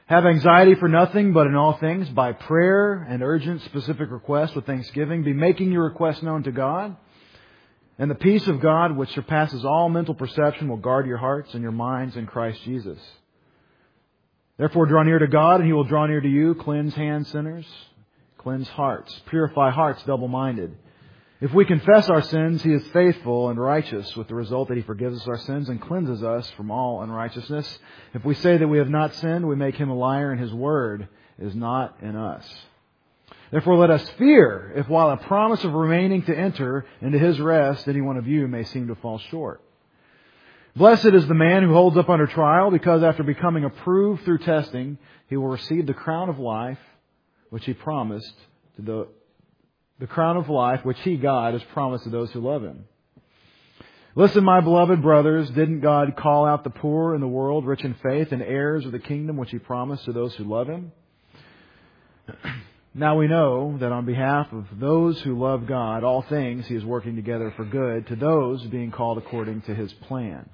Have anxiety for nothing, but in all things, by prayer and urgent specific requests with thanksgiving, be making your requests known to God. And the peace of God, which surpasses all mental perception, will guard your hearts and your minds in Christ Jesus. Therefore, draw near to God, and He will draw near to you. Cleanse hands, sinners. Cleanse hearts. Purify hearts, double-minded. If we confess our sins, He is faithful and righteous, with the result that He forgives us our sins and cleanses us from all unrighteousness. If we say that we have not sinned, we make Him a liar, and His word is not in us. Therefore, let us fear, if while a promise of remaining to enter into His rest, any one of you may seem to fall short. Blessed is the man who holds up under trial, because after becoming approved through testing, he will receive the crown of life which He promised to the crown of life which He, God, has promised to those who love Him. Listen, my beloved brothers, didn't God call out the poor in the world, rich in faith, and heirs of the kingdom which He promised to those who love Him? Now we know that on behalf of those who love God, all things He is working together for good to those being called according to His plan.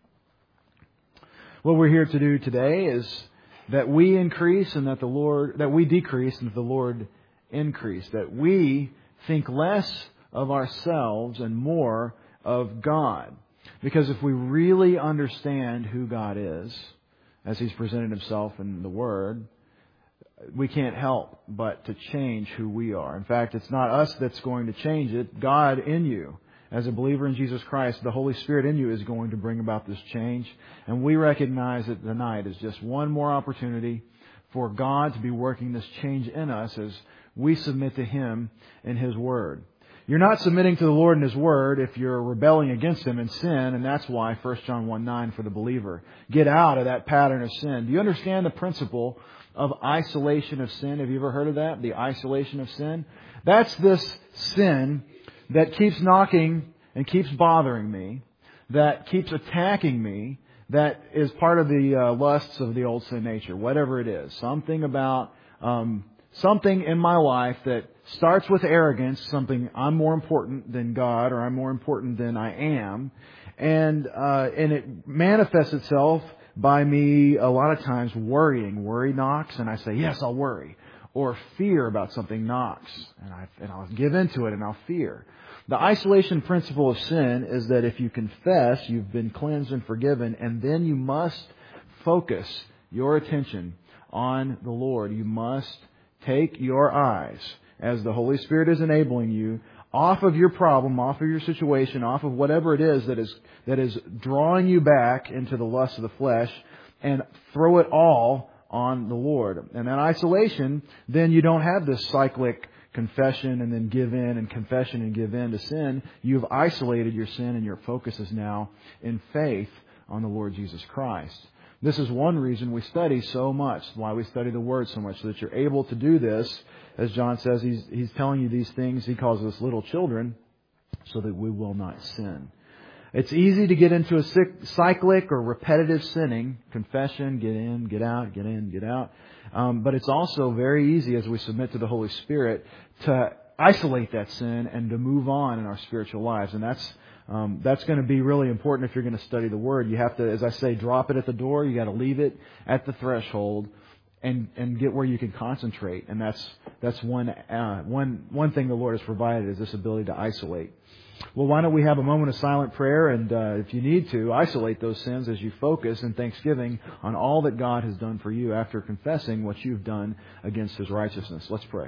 What we're here to do today is that we increase and that we decrease and that the Lord increase. That we think less of ourselves and more of God. Because if we really understand who God is, as He's presented Himself in the Word, we can't help but to change who we are. In fact, it's not us that's going to change it. God in you. As a believer in Jesus Christ, the Holy Spirit in you is going to bring about this change. And we recognize that tonight is just one more opportunity for God to be working this change in us as we submit to Him in His Word. You're not submitting to the Lord in His Word if you're rebelling against Him in sin, and that's why 1 John 1:9 for the believer. Get out of that pattern of sin. Do you understand the principle of isolation of sin? Have you ever heard of that? The isolation of sin? That's this sin that keeps knocking and keeps bothering me, that keeps attacking me, that is part of the lusts of the old sin nature, whatever it is. Something about something in my life that starts with arrogance, something I'm more important than God or I'm more important than I am, and it manifests itself by me a lot of times worrying. Worry knocks, and I say, yes, I'll worry. Or fear about something knocks, and I'll give into it and I'll fear. The isolation principle of sin is that if you confess, you've been cleansed and forgiven, and then you must focus your attention on the Lord. You must take your eyes, as the Holy Spirit is enabling you, off of your problem, off of your situation, off of whatever it is that is drawing you back into the lust of the flesh, and throw it all on the Lord. And that isolation, then you don't have this cyclic confession and then give in and confession and give in to sin. You've isolated your sin, and your focus is now in faith on the Lord Jesus Christ. This is one reason we study so much, why we study the Word so much, so that you're able to do this. As John says, he's telling you these things. He calls us little children, so that we will not sin. It's easy to get into a cyclic or repetitive sinning, confession, get in, get out, get in, get out. But it's also very easy, as we submit to the Holy Spirit, to isolate that sin and to move on in our spiritual lives. And that's going to be really important if you're going to study the Word. You have to, as I say, drop it at the door. You got to leave it at the threshold and get where you can concentrate. And that's one thing the Lord has provided, is this ability to isolate. Well, why don't we have a moment of silent prayer, and if you need to, isolate those sins as you focus in thanksgiving on all that God has done for you after confessing what you've done against His righteousness. Let's pray.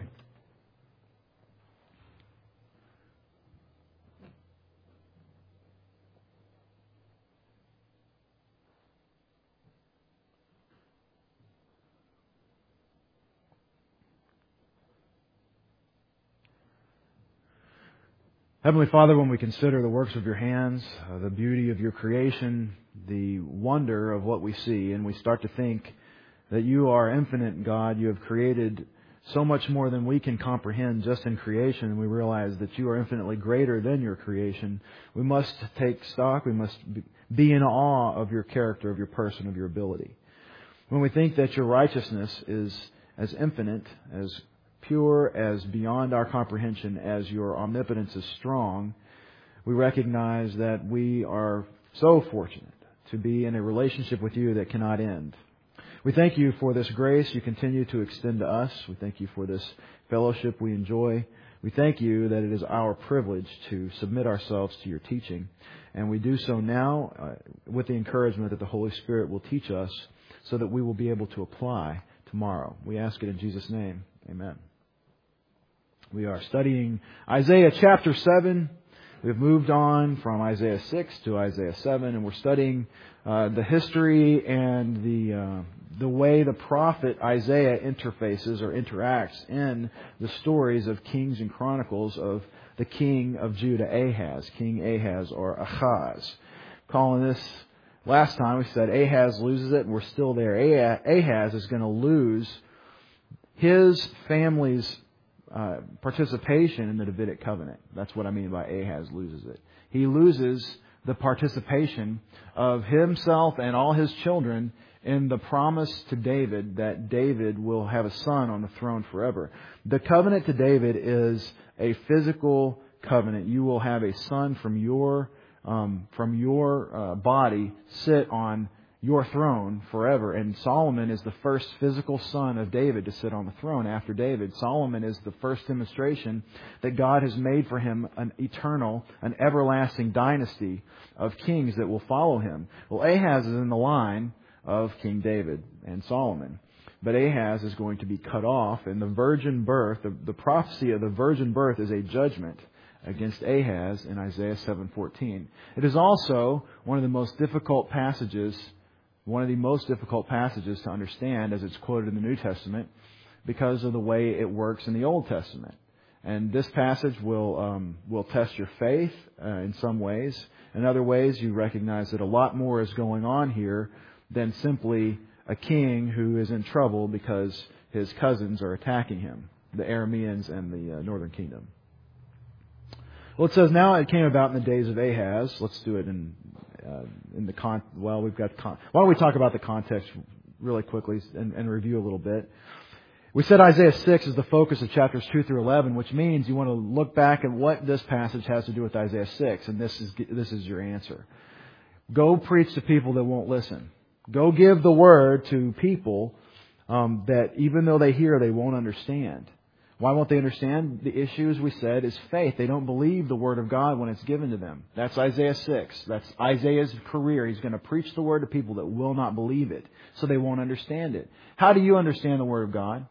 Heavenly Father, when we consider the works of Your hands, the beauty of Your creation, the wonder of what we see, and we start to think that You are infinite, God, You have created so much more than we can comprehend just in creation, and we realize that You are infinitely greater than Your creation, we must take stock, we must be in awe of Your character, of Your person, of Your ability. When we think that Your righteousness is as infinite, as pure, as beyond our comprehension, as Your omnipotence is strong, we recognize that we are so fortunate to be in a relationship with You that cannot end. We thank you for this grace you continue to extend to us. We thank you for this fellowship we enjoy. We thank you that it is our privilege to submit ourselves to your teaching. And we do so now with the encouragement that the Holy Spirit will teach us so that we will be able to apply tomorrow. We ask it in Jesus' name. Amen. We are studying Isaiah chapter 7. We've moved on from Isaiah 6 to Isaiah 7, and we're studying the history and the way the prophet Isaiah interfaces or interacts in the stories of Kings and Chronicles of the king of Judah, Ahaz, King Ahaz or Ahaz. Calling this, last time we said Ahaz loses it, and we're still there. Ahaz is going to lose his family's participation in the Davidic covenant. That's what I mean by Ahaz loses it. He loses the participation of himself and all his children in the promise to David that David will have a son on the throne forever. The covenant to David is a physical covenant. You will have a son from your body sit on your throne forever. And Solomon is the first physical son of David to sit on the throne after David. Solomon is the first demonstration that God has made for him an eternal, an everlasting dynasty of kings that will follow him. Well, Ahaz is in the line of King David and Solomon. But Ahaz is going to be cut off, and the virgin birth, the prophecy of the virgin birth is a judgment against Ahaz in Isaiah 7:14. It is also one of the most difficult passages to understand as it's quoted in the New Testament because of the way it works in the Old Testament. And this passage will test your faith in some ways. In other ways, you recognize that a lot more is going on here than simply a king who is in trouble because his cousins are attacking him, the Arameans and the northern kingdom. Well, it says, now it came about in the days of Ahaz. Let's do it why don't we talk about the context really quickly and review a little bit. We said Isaiah 6 is the focus of chapters 2 through 11, which means you want to look back at what this passage has to do with Isaiah 6, and this is your answer. Go preach to people that won't listen. Go give the word to people that even though they hear, they won't understand. Why won't they understand? The issue, as we said, is faith. They don't believe the Word of God when it's given to them. That's Isaiah 6. That's Isaiah's career. He's going to preach the Word to people that will not believe it, so they won't understand it. How do you understand the Word of God?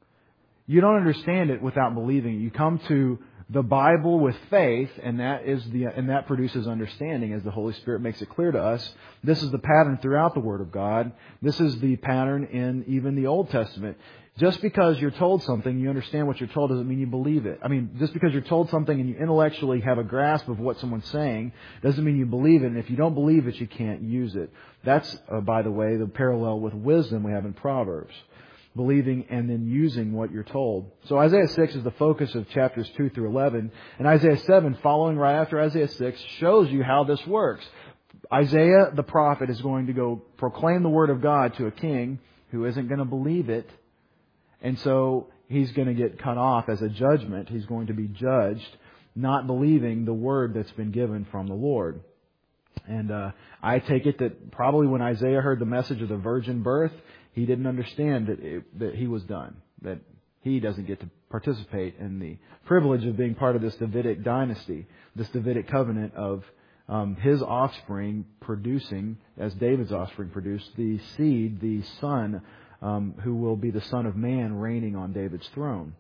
You don't understand it without believing it. You come to the Bible with faith, and that produces understanding as the Holy Spirit makes it clear to us. This is the pattern throughout the Word of God. This is the pattern in even the Old Testament. Just because you're told something, you understand what you're told, doesn't mean you believe it. Just because you're told something and you intellectually have a grasp of what someone's saying, doesn't mean you believe it. And if you don't believe it, you can't use it. That's, by the way, the parallel with wisdom we have in Proverbs. Believing and then using what you're told. So Isaiah 6 is the focus of chapters 2 through 11. And Isaiah 7, following right after Isaiah 6, shows you how this works. Isaiah, the prophet, is going to go proclaim the Word of God to a king who isn't going to believe it. And so he's going to get cut off as a judgment. He's going to be judged not believing the word that's been given from the Lord. And I take it that probably when Isaiah heard the message of the virgin birth, he didn't understand that he was done, that he doesn't get to participate in the privilege of being part of this Davidic dynasty, this Davidic covenant of his offspring producing, as David's offspring produced, the seed, the son, who will be the Son of Man reigning on David's throne.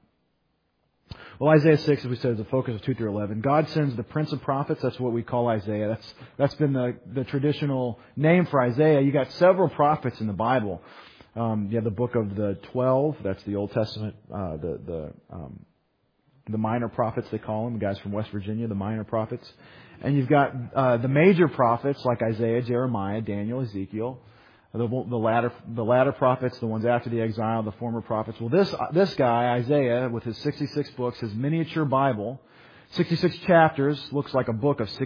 Well, Isaiah 6, as we said, is the focus of 2 through 11. God sends the Prince of Prophets. That's what we call Isaiah. That's been the traditional name for Isaiah. You got several prophets in the Bible. You have the book of the 12. That's the Old Testament. The minor prophets, they call them. The guys from West Virginia, the minor prophets. And you've got the major prophets like Isaiah, Jeremiah, Daniel, Ezekiel. The latter prophets, the ones after the exile, the former prophets. Well, this guy, Isaiah, with his 66 books, his miniature Bible, 66 chapters, looks like a book of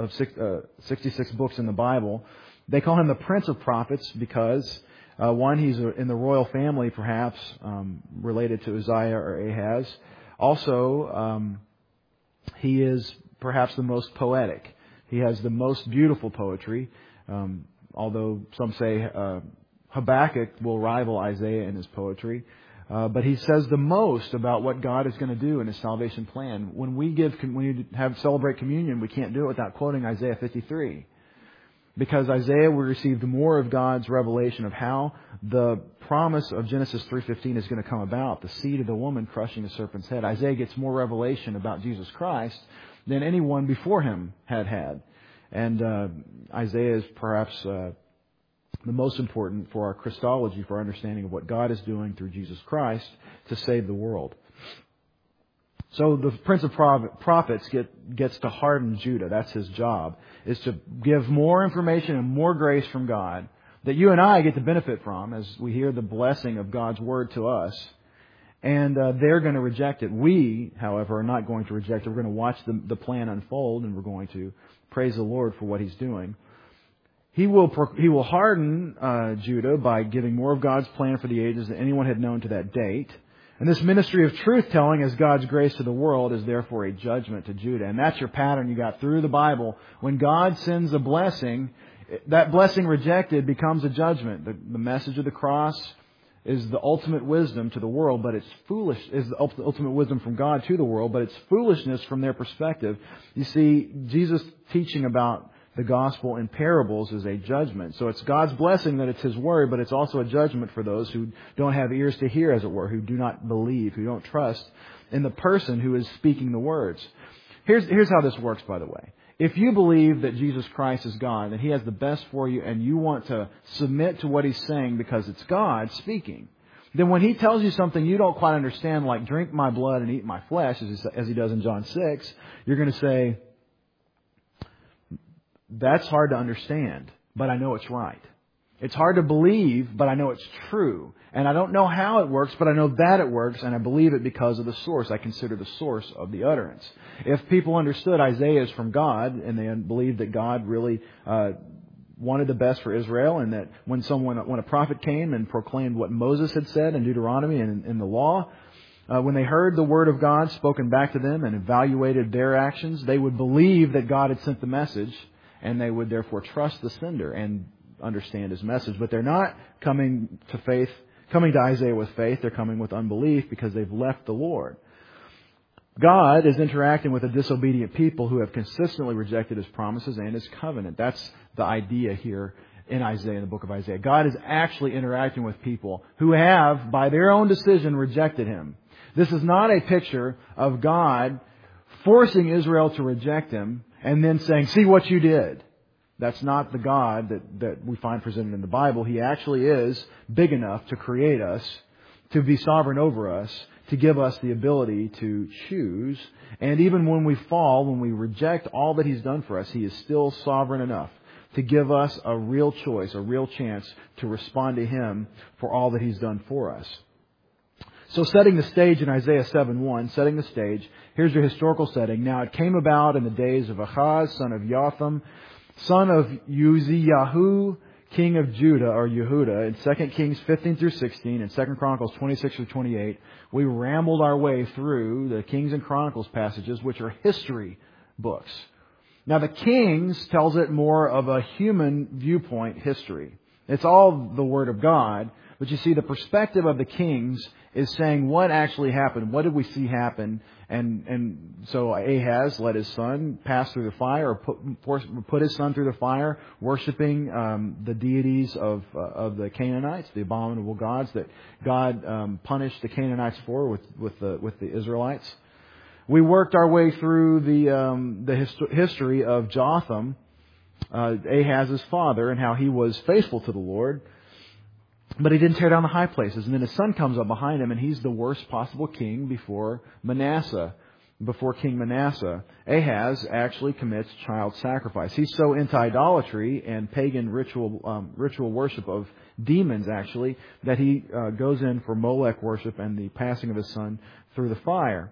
66 books in the Bible. They call him the Prince of Prophets because, one, he's in the royal family, perhaps, related to Uzziah or Ahaz. Also, he is perhaps the most poetic. He has the most beautiful poetry. Although some say Habakkuk will rival Isaiah in his poetry. But he says the most about what God is going to do in His salvation plan. When we celebrate communion, we can't do it without quoting Isaiah 53. Because Isaiah, we received more of God's revelation of how the promise of Genesis 3:15 is going to come about, the seed of the woman crushing the serpent's head. Isaiah gets more revelation about Jesus Christ than anyone before him had. And Isaiah is perhaps the most important for our Christology, for our understanding of what God is doing through Jesus Christ to save the world. So the Prince of Prophets gets to harden Judah. That's his job, is to give more information and more grace from God that you and I get to benefit from as we hear the blessing of God's Word to us. And they're going to reject it. We, however, are not going to reject it. We're going to watch the plan unfold, and we're going to praise the Lord for what He's doing. He will harden Judah by giving more of God's plan for the ages than anyone had known to that date. And this ministry of truth-telling as God's grace to the world is therefore a judgment to Judah. And that's your pattern you got through the Bible. When God sends a blessing, that blessing rejected becomes a judgment. The message of the cross is the ultimate wisdom to the world, but it's foolish, is the ultimate wisdom from God to the world, but it's foolishness from their perspective. You see, Jesus teaching about the gospel in parables is a judgment. So it's God's blessing that it's His word, but it's also a judgment for those who don't have ears to hear, as it were, who do not believe, who don't trust in the person who is speaking the words. Here's how this works, by the way. If you believe that Jesus Christ is God, that He has the best for you, and you want to submit to what He's saying because it's God speaking, then when He tells you something you don't quite understand, like drink my blood and eat my flesh, as He does in John 6, you're going to say, that's hard to understand, but I know it's right. It's hard to believe, but I know it's true. And I don't know how it works, but I know that it works, and I believe it because of the source. I consider the source of the utterance. If people understood Isaiah is from God, and they believed that God really wanted the best for Israel, and that when a prophet came and proclaimed what Moses had said in Deuteronomy and in the law, when they heard the word of God spoken back to them and evaluated their actions, they would believe that God had sent the message, and they would therefore trust the sender and understand His message. But they're not coming to Isaiah with faith. They're coming with unbelief because they've left the Lord. God is interacting with a disobedient people who have consistently rejected His promises and His covenant. That's the idea here in Isaiah, in the book of Isaiah. God is actually interacting with people who have, by their own decision, rejected Him. This is not a picture of God forcing Israel to reject Him and then saying, see what you did. That's not the God that we find presented in the Bible. He actually is big enough to create us, to be sovereign over us, to give us the ability to choose. And even when we fall, when we reject all that He's done for us, He is still sovereign enough to give us a real choice, a real chance to respond to Him for all that He's done for us. So setting the stage in Isaiah 7:1, setting the stage, here's your historical setting. Now it came about in the days of Ahaz, son of Jotham, son of Uzziyahu, king of Judah, or Yehuda, in 2 Kings 15 through 16 and 2 Chronicles 26 through 28. We rambled our way through the Kings and Chronicles passages, which are history books. Now the Kings tells it more of a human viewpoint history. It's all the Word of God. But you see, the perspective of the Kings is saying what actually happened. What did we see happen? And so Ahaz let his son pass through the fire, or put his son through the fire, worshiping the deities of the Canaanites, the abominable gods that God punished the Canaanites for with the Israelites. We worked our way through the history of Jotham, Ahaz's father, and how he was faithful to the Lord. But he didn't tear down the high places. And then his son comes up behind him, and he's the worst possible king before King Manasseh. Ahaz actually commits child sacrifice. He's so into idolatry and pagan ritual worship of demons, actually, that he goes in for Molech worship and the passing of his son through the fire.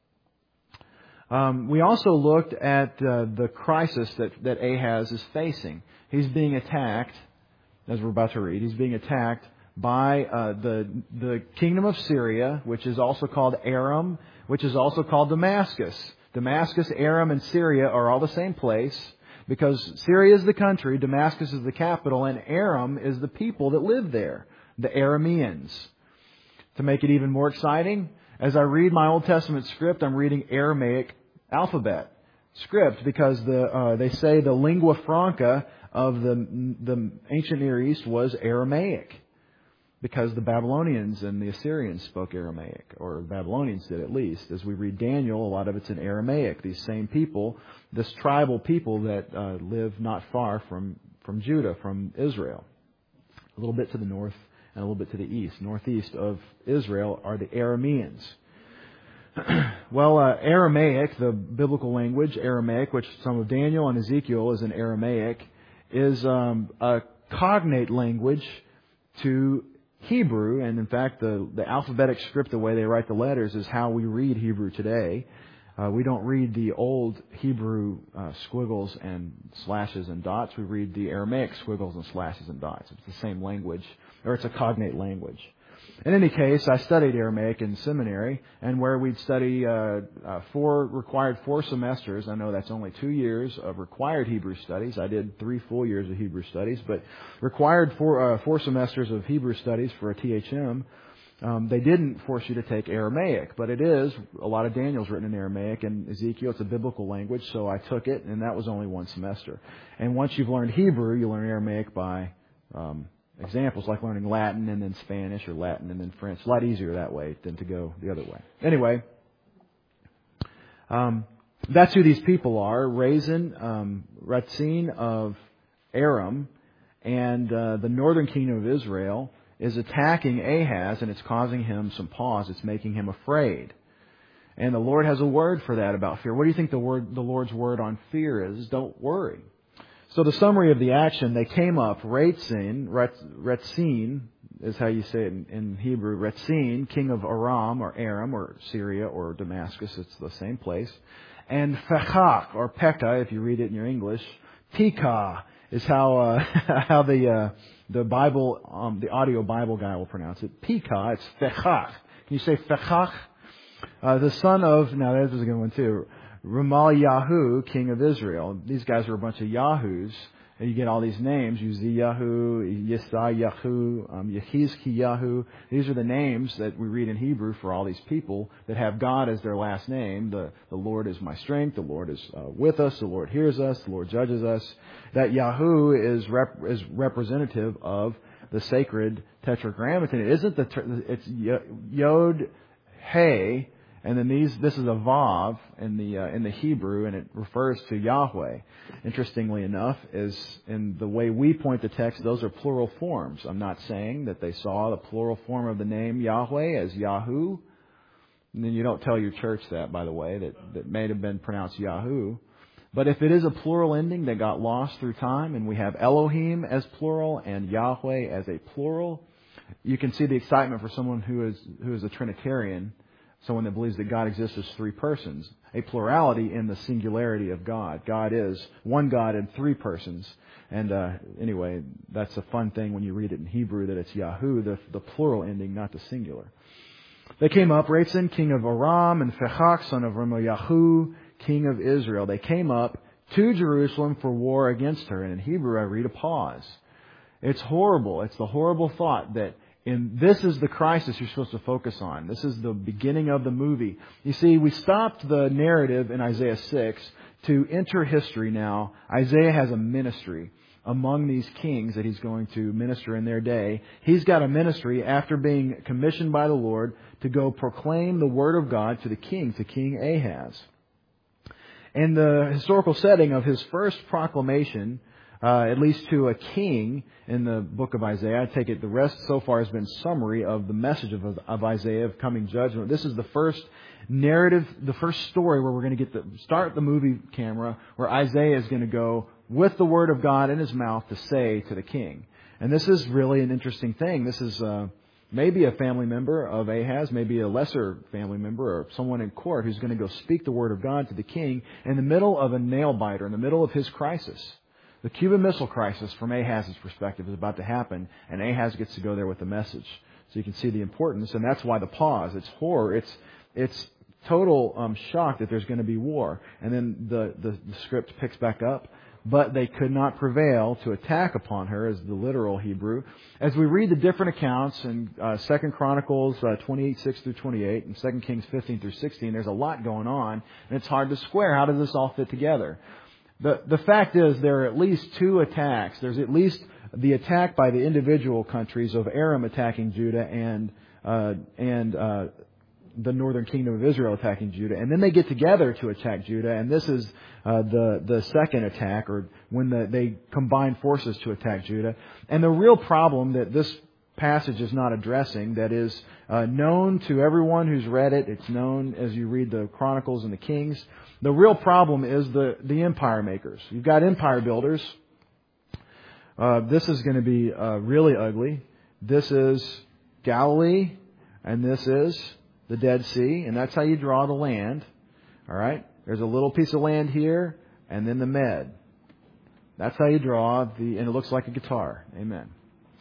We also looked at the crisis that Ahaz is facing. He's being attacked. As we're about to read, he's being attacked by the kingdom of Syria, which is also called Aram, which is also called Damascus. Damascus, Aram, and Syria are all the same place. Because Syria is the country, Damascus is the capital, and Aram is the people that live there, the Arameans. To make it even more exciting, as I read my Old Testament script, I'm reading Aramaic alphabet script because they say the lingua franca of the ancient Near East was Aramaic. Because the Babylonians and the Assyrians spoke Aramaic, or the Babylonians did at least. As we read Daniel, a lot of it's in Aramaic. These same people, this tribal people that live not far from Judah, from Israel. A little bit to the north and a little bit to the east. Northeast of Israel are the Arameans. Well, Aramaic, the biblical language, Aramaic, which some of Daniel and Ezekiel is in Aramaic, is a cognate language to Hebrew, and in fact, the alphabetic script, the way they write the letters, is how we read Hebrew today. We don't read the old Hebrew squiggles and slashes and dots. We read the Aramaic squiggles and slashes and dots. It's the same language, or it's a cognate language. In any case, I studied Aramaic in seminary, and where we'd study required 4 semesters. I know that's only 2 years of required Hebrew studies. I did 3 full years of Hebrew studies, but required 4 semesters of Hebrew studies for a THM. They didn't force you to take Aramaic, but it is. A lot of Daniel's written in Aramaic, and Ezekiel, it's a biblical language, so I took it, and that was only 1 semester. And once you've learned Hebrew, you learn Aramaic by examples, like learning Latin and then Spanish, or Latin and then French. A lot easier that way than to go the other way. Anyway, that's who these people are. Rezin of Aram, and the northern kingdom of Israel is attacking Ahaz, and it's causing him some pause. It's making him afraid. And the Lord has a word for that about fear. What do you think the Lord's word on fear is? Don't worry. So the summary of the action, they came up, Rezin is how you say it in Hebrew, Rezin, king of Aram or Syria or Damascus, it's the same place. And Phechach, or Pekah, if you read it in your English, Pekah is how the Bible, the audio Bible guy will pronounce it. Pekah, it's Phechach. Can you say Phechach? The son of, now that was a good one too, Ramal-Yahu, king of Israel. These guys were a bunch of Yahoos. And you get all these names, Uziyahu, Yesaiyahu, Yehizkiyahu. These are the names that we read in Hebrew for all these people that have God as their last name. The Lord is my strength. The Lord is with us. The Lord hears us. The Lord judges us. That Yahu is representative of the sacred Tetragrammaton. It isn't it's Yod, Hey, and then this is a Vav in the Hebrew, and it refers to Yahweh. Interestingly enough, is in the way we point the text, those are plural forms. I'm not saying that they saw the plural form of the name Yahweh as Yahu. And then you don't tell your church that, by the way, that may have been pronounced Yahoo. But if it is a plural ending that got lost through time, and we have Elohim as plural and Yahweh as a plural, you can see the excitement for someone who is a Trinitarian. Someone that believes that God exists as 3 persons. A plurality in the singularity of God. God is one God in 3 persons. And anyway, that's a fun thing when you read it in Hebrew, that it's Yahu, the plural ending, not the singular. They came up, Rezin, king of Aram, and Phechach, son of Ramal-Yahu, king of Israel. They came up to Jerusalem for war against her. And in Hebrew, I read a pause. It's horrible. It's the horrible thought that this is the crisis you're supposed to focus on. This is the beginning of the movie. You see, we stopped the narrative in Isaiah 6 to enter history now. Isaiah has a ministry among these kings that he's going to minister in their day. He's got a ministry after being commissioned by the Lord to go proclaim the word of God to King Ahaz. In the historical setting of his first proclamation, at least to a king in the book of Isaiah. I take it the rest so far has been summary of the message of Isaiah of coming judgment. This is the first narrative, the first story where we're going to start the movie camera, where Isaiah is going to go with the word of God in his mouth to say to the king. And this is really an interesting thing. This is maybe a family member of Ahaz, maybe a lesser family member or someone in court who's going to go speak the word of God to the king in the middle of a nail biter, in the middle of his crisis. The Cuban Missile Crisis, from Ahaz's perspective, is about to happen, and Ahaz gets to go there with the message. So you can see the importance, and that's why the pause. It's horror. It's total shock that there's going to be war. And then the script picks back up but they could not prevail to attack upon her, as the literal Hebrew. As we read the different accounts in 2 Chronicles 28, 6 through 28, and 2 Kings 15 through 16, there's a lot going on, and it's hard to square. How does this all fit together? The fact is there are at least two attacks. There's at least the attack by the individual countries of Aram attacking Judah and the northern kingdom of Israel attacking Judah. And then they get together to attack Judah, and this is the second attack, or when they combine forces to attack Judah. And the real problem that this passage is not addressing, that is known to everyone who's read it, it's known as you read the Chronicles and the Kings, the real problem is the empire makers. You've got empire builders. This is going to be really ugly. This is Galilee, and this is the Dead Sea, and that's how you draw the land. All right? There's a little piece of land here, and then the Med. That's how you draw and it looks like a guitar. Amen.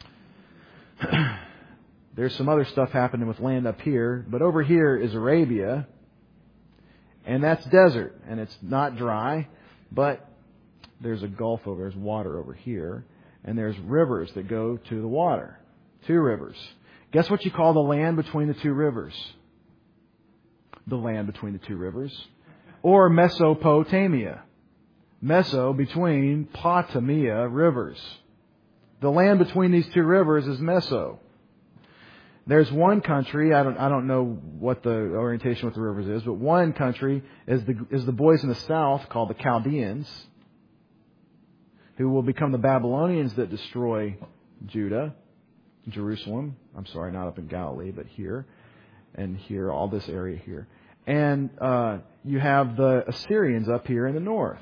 There's some other stuff happening with land up here, but over here is Arabia, and that's desert, and it's not dry, but there's a gulf there's water over here, and there's rivers that go to the water. 2 rivers. Guess what you call the land between the 2 rivers? The land between the 2 rivers. Or Mesopotamia. Meso, between Potamia rivers. The land between these 2 rivers is Meso. There's one country, I don't know what the orientation with the rivers is, but one country is the boys in the south called the Chaldeans, who will become the Babylonians that destroy Judah, Jerusalem. I'm sorry, not up in Galilee, but here, and here, all this area here. And you have the Assyrians up here in the north.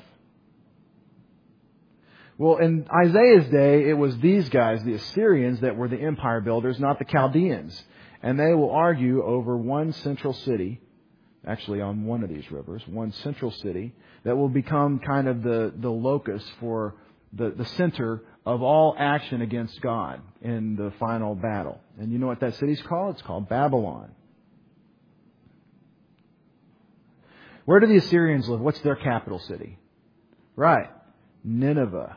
Well, in Isaiah's day, it was these guys, the Assyrians, that were the empire builders, not the Chaldeans. And they will argue over one central city, actually on one of these rivers, one central city, that will become kind of the locus for the center of all action against God in the final battle. And you know what that city's called? It's called Babylon. Where do the Assyrians live? What's their capital city? Right. Nineveh.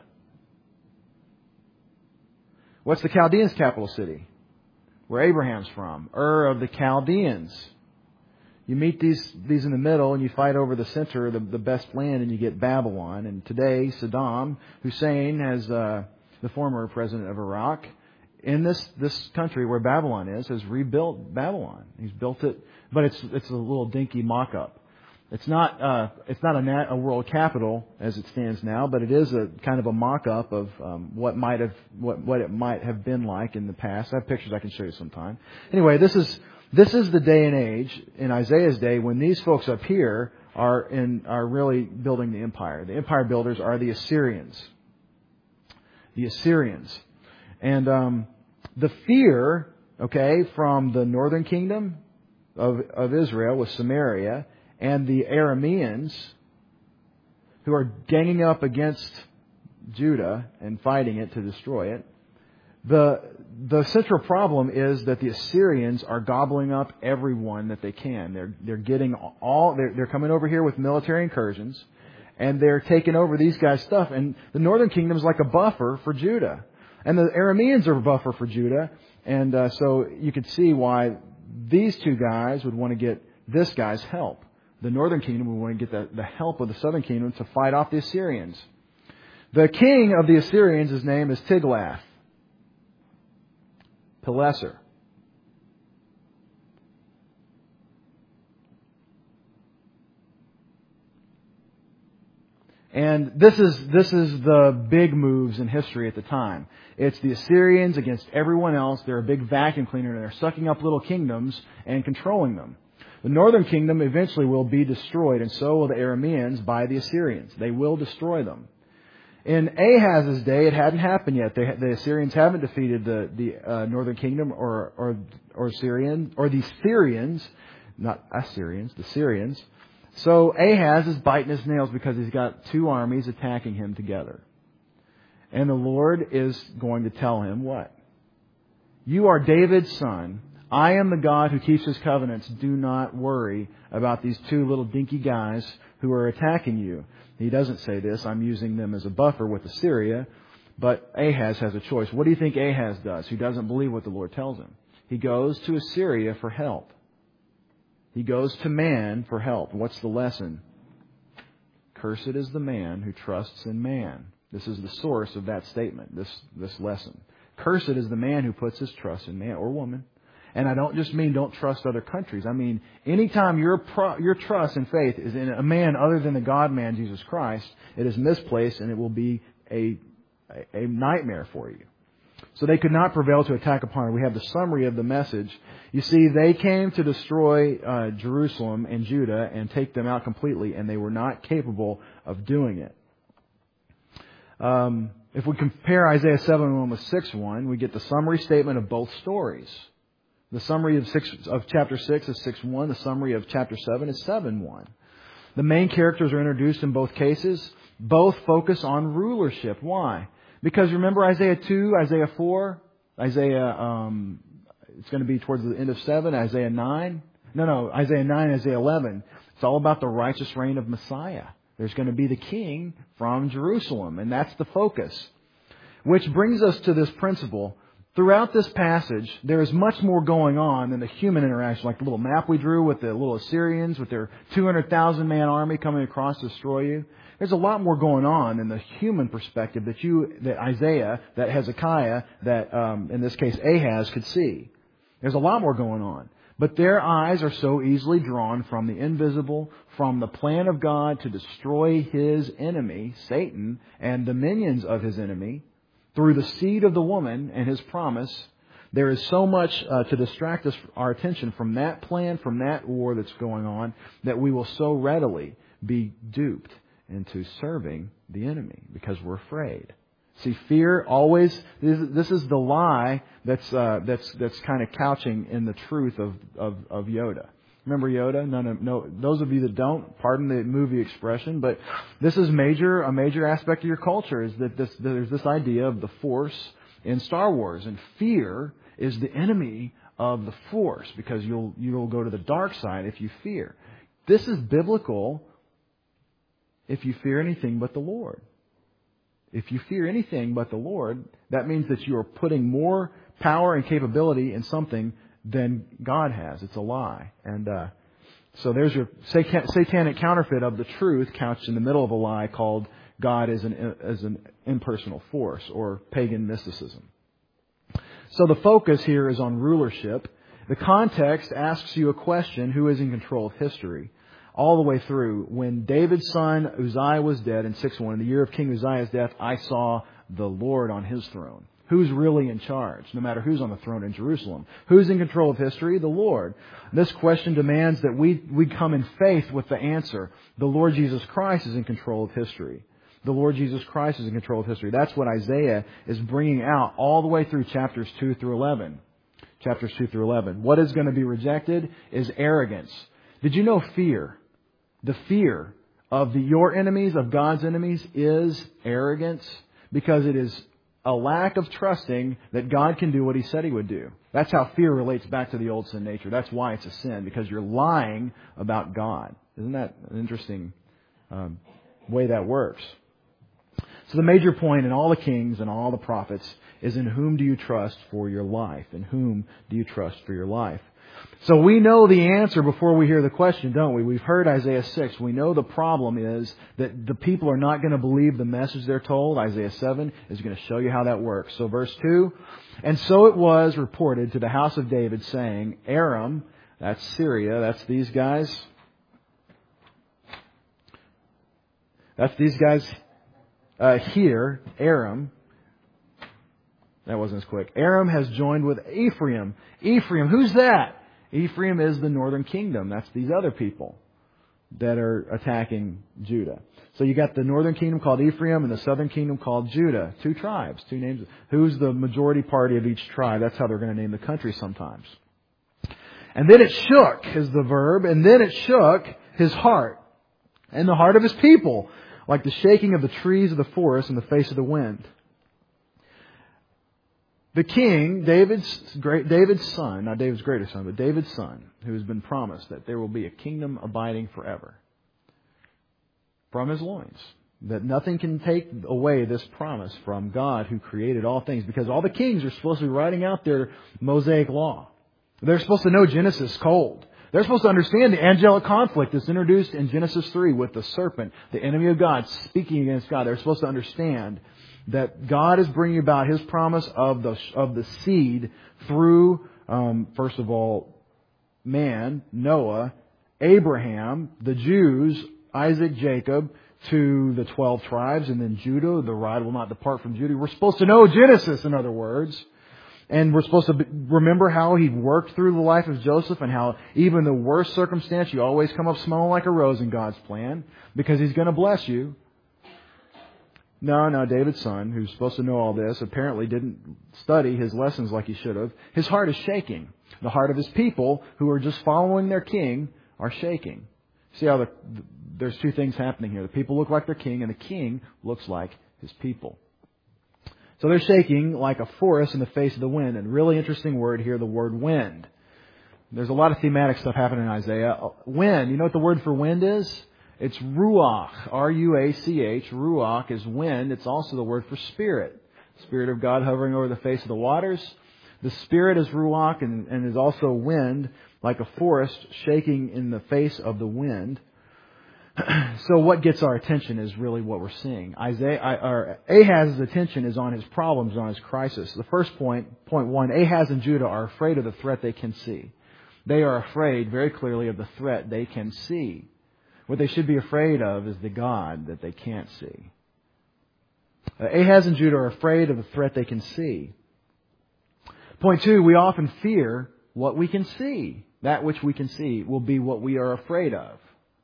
What's the Chaldeans' capital city? Where Abraham's from. Ur of the Chaldeans. You meet these in the middle and you fight over the center, the best land, and you get Babylon. And today, Saddam Hussein, as the former president of Iraq, in this country where Babylon is, has rebuilt Babylon. He's built it, but it's a little dinky mock-up. It's not a world capital as it stands now, but it is a kind of a mock-up of what it might have been like in the past. I have pictures I can show you sometime. Anyway, this is the day and age in Isaiah's day when these folks up here are really building the empire. The empire builders are the Assyrians. The Assyrians, and the fear, from the northern kingdom of Israel with Samaria, and the Arameans, who are ganging up against Judah and fighting it to destroy it. The central problem is that the Assyrians are gobbling up everyone that they can. They're getting they're coming over here with military incursions, and they're taking over these guys' stuff. And the northern kingdom is like a buffer for Judah, and the Arameans are a buffer for Judah. And so you could see why these 2 guys would want to get this guy's help. The northern kingdom would want to get the help of the southern kingdom to fight off the Assyrians. The king of the Assyrians, his name is Tiglath-Pileser. And this is the big moves in history at the time. It's the Assyrians against everyone else. They're a big vacuum cleaner, and they're sucking up little kingdoms and controlling them. The northern kingdom eventually will be destroyed, and so will the Arameans by the Assyrians. They will destroy them. In Ahaz's day, it hadn't happened yet. The Assyrians haven't defeated the northern kingdom or Syrian or the Syrians, not Assyrians, the Syrians. So Ahaz is biting his nails because he's got 2 armies attacking him together, and the Lord is going to tell him what? You are David's son. I am the God who keeps His covenants. Do not worry about these 2 little dinky guys who are attacking you. He doesn't say this. I'm using them as a buffer with Assyria. But Ahaz has a choice. What do you think Ahaz does, who doesn't believe what the Lord tells him? He goes to Assyria for help. He goes to man for help. What's the lesson? Cursed is the man who trusts in man. This is the source of that statement, this lesson. Cursed is the man who puts his trust in man or woman. And I don't just mean don't trust other countries. I mean, anytime your trust and faith is in a man other than the God-man, Jesus Christ, it is misplaced and it will be a nightmare for you. So they could not prevail to attack upon her. We have the summary of the message. You see, they came to destroy Jerusalem and Judah and take them out completely, and they were not capable of doing it. If we compare Isaiah 7:1 with 6:1, we get the summary statement of both stories. The summary of chapter 6 is 6:1. The summary of chapter 7 is 7:1. The main characters are introduced in both cases. Both focus on rulership. Why? Because remember Isaiah 2, Isaiah 4, Isaiah, it's going to be towards the end of 7, Isaiah 9. Isaiah 9, Isaiah 11. It's all about the righteous reign of Messiah. There's going to be the king from Jerusalem, and that's the focus. Which brings us to this principle. Throughout this passage, there is much more going on than the human interaction, like the little map we drew with the little Assyrians with their 200,000 man army coming across to destroy you. There's a lot more going on in the human perspective that Isaiah, that Hezekiah, that in this case Ahaz could see. There's a lot more going on. But their eyes are so easily drawn from the invisible, from the plan of God to destroy his enemy, Satan, and the minions of his enemy, through the seed of the woman and his promise. There is so much to distract our attention from that plan, from that war that's going on, that we will so readily be duped into serving the enemy because we're afraid. See, fear always, this is the lie that's kind of couching in the truth of Yoda. Remember Yoda? No, those of you that don't, pardon the movie expression, but this is a major aspect of your culture is that there's this idea of the Force in Star Wars, and fear is the enemy of the Force because you'll go to the dark side if you fear. This is biblical. If you fear anything but the Lord. If you fear anything but the Lord, that means that you are putting more power and capability in something than God has. It's a lie. And so there's your satanic counterfeit of the truth couched in the middle of a lie called God as an impersonal force or pagan mysticism. So the focus here is on rulership. The context asks you a question: who is in control of history? All the way through. When David's son Uzziah was dead in 6:1, in the year of King Uzziah's death, I saw the Lord on his throne. Who's really in charge, no matter who's on the throne in Jerusalem? Who's in control of history? The Lord. This question demands that we come in faith with the answer. The Lord Jesus Christ is in control of history. The Lord Jesus Christ is in control of history. That's what Isaiah is bringing out all the way through chapters 2 through 11. Chapters 2 through 11. What is going to be rejected is arrogance. Did you know fear? The fear of your enemies, of God's enemies, is arrogance, because it is a lack of trusting that God can do what He said He would do. That's how fear relates back to the old sin nature. That's why it's a sin, because you're lying about God. Isn't that an interesting way that works? So the major point in all the kings and all the prophets is, in whom do you trust for your life? In whom do you trust for your life? So we know the answer before we hear the question, don't we? We've heard Isaiah 6. We know the problem is that the people are not going to believe the message they're told. Isaiah 7 is going to show you how that works. So verse 2, and so it was reported to the house of David, saying, Aram, that's Syria, that's these guys. That's these guys here, Aram. That wasn't as quick. Aram has joined with Ephraim. Ephraim, who's that? Ephraim is the northern kingdom. That's these other people that are attacking Judah. So you got the northern kingdom called Ephraim and the southern kingdom called Judah. 2 tribes, 2 names. Who's the majority party of each tribe? That's how they're going to name the country sometimes. And then it shook is the verb. And then it shook his heart and the heart of his people, like the shaking of the trees of the forest in the face of the wind. The king, David's son, not David's greater son, but David's son, who has been promised that there will be a kingdom abiding forever. from His loins. That nothing can take away this promise from God who created all things, because all the kings are supposed to be writing out their Mosaic law. They're supposed to know Genesis cold. They're supposed to understand the angelic conflict that's introduced in Genesis 3 with the serpent, the enemy of God, speaking against God. They're supposed to understand that God is bringing about His promise of the seed through, first of all, man, Noah, Abraham, the Jews, Isaac, Jacob, to the 12 tribes, and then Judah, the rod will not depart from Judah. We're supposed to know Genesis, in other words. And we're supposed to remember how He worked through the life of Joseph, and how even the worst circumstance, you always come up smelling like a rose in God's plan, because He's going to bless you. No, David's son, who's supposed to know all this, apparently didn't study his lessons like he should have. His heart is shaking. The heart of his people, who are just following their king, are shaking. See how there's two things happening here. The people look like their king, and the king looks like his people. So they're shaking like a forest in the face of the wind. And really interesting word here, the word wind. There's a lot of thematic stuff happening in Isaiah. Wind, you know what the word for wind is? It's ruach, R-U-A-C-H. Ruach is wind. It's also the word for spirit. Spirit of God hovering over the face of the waters. The Spirit is ruach and is also wind, like a forest shaking in the face of the wind. So what gets our attention is really what we're seeing. Ahaz's attention is on his problems, on his crisis. The first point 1, Ahaz and Judah are afraid of the threat they can see. They are afraid very clearly of the threat they can see. What they should be afraid of is the God that they can't see. Ahaz and Judah are afraid of the threat they can see. Point 2, we often fear what we can see. That which we can see will be what we are afraid of.